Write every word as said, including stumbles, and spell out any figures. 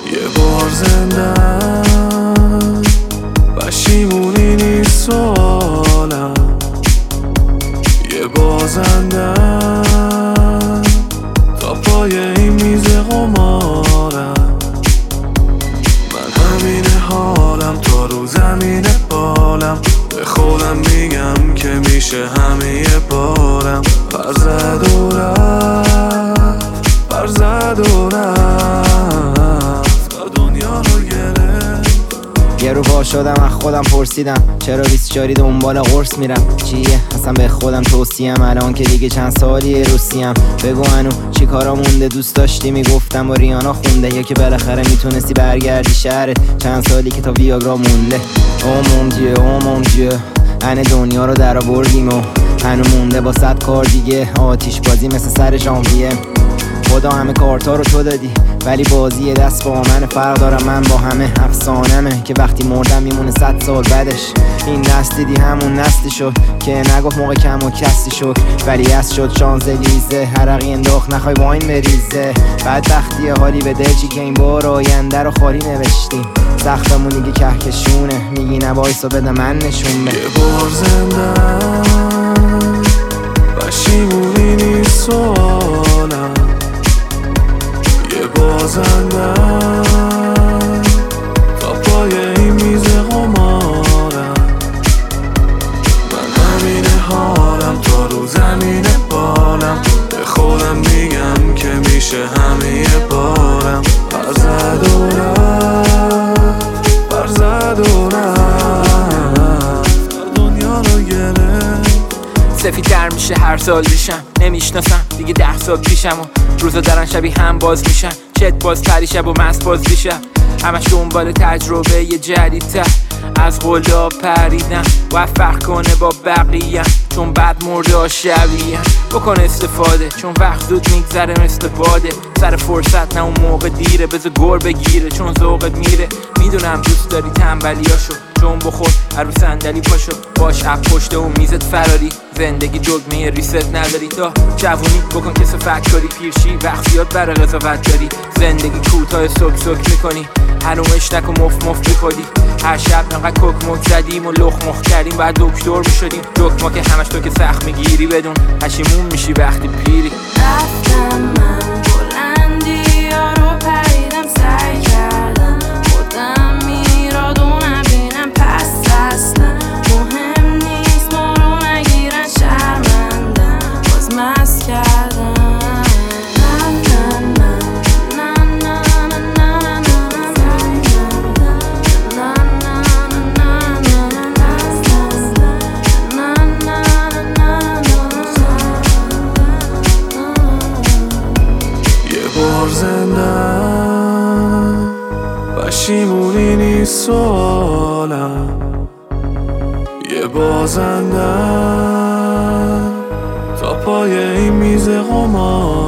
یه بار زندم پشیمونی نیست سوالم، یه بازندم تا پای این میز قمارم. من همین حالم تا رو زمین بالم، به خودم میگم که میشه همه یه بارم. پر زد و رفت، پر زد و رفت تا دنیا رو گرفت. یه رو پا شدم از خودم پرسیدم چرا بیست و چهار دنبال قرص میرم. چیه اصلا به خودم توصیم الان که دیگه چند سالیه روسیم. بگو هنو چی کارا مونده، دوست داشتی میگفتم با ریانا خونده، یا که بالاخره میتونستی برگردی شهرت. چند سالی که تا ویاگرا مونده. او مون دیه او مون دیه انه دنیا رو در آوردیم و هنو مونده با صد کار دیگه. آتیش بازی مثل سر ژانویه، خدا همه کارتا رو تو دادی ولی بازی دست با من فرق دارم. من با همه افسانمه که وقتی مردم میمونه صد سال بعدش. این نسل دیدی همون نسلی شد که نگفت موقع کم و کسی شد، ولی از شد شانزلیزه حرقی انداخت نخوای واین بریزه. بدبختی حالی به دلچی که این بار آینده رو خالی نوشتیم. سختمون دیگه کهکشونه، میگی نبایسا بده من نشون بده. یه بار زندم پشیمونی نیست سوالم، یه بازندم تا پای این میز قمارم. من همین حالم تا رو زمین بالم، به خودم میگم که میشه همه یه بارم. پر زد و رفت، پر زد و رفت تا دنیا رو گرفت. سفیدتر میشه هر سال میشم، نمیشناسم دیگه ده سال پیشم و روزا دارن شبیه هم باز میشن. چت باز پریشب و مست باز میشم، همش دنبال تجربه یه جدیدتر. از قلا پریدم و فرق کنه با بقیه، چون بعد مرده شبیه. بکن استفاده چون وقت زود میگذره مثل باده. سر فرصت نه اون موقع دیره، بذار گر بگیره چون ذوقت میره. میدونم دوست داری تنبلیاشو، چون بخور هر رو صندلی پاشو. باش اپ پشته و میزت فراری، زندگی دگمه ریست نداری. تا جوونی بکن که صفت کاری، پیرشی وقت زیاد برای قضاوت داری. زندگی کوتاه سک سک میکنی، هنومش نکو مف مف میخوری. هر شب انقدر کک مک زدیم و لخ مخ کردیم بعد دکتر میشدیم. دکتر که همش تو که سخت میگیری، بدون پشیمون میشی وقتی پیری. رفتم من بلندی ها رو پریدم، سعی کردم خودم میراد و نبینم. پس اصلا مهم نیست ما رو نگیرن، شرمندم باز مست کردم. زندم پشیمونی نیست سوالم، یه بازندم تا پای این میز قمار.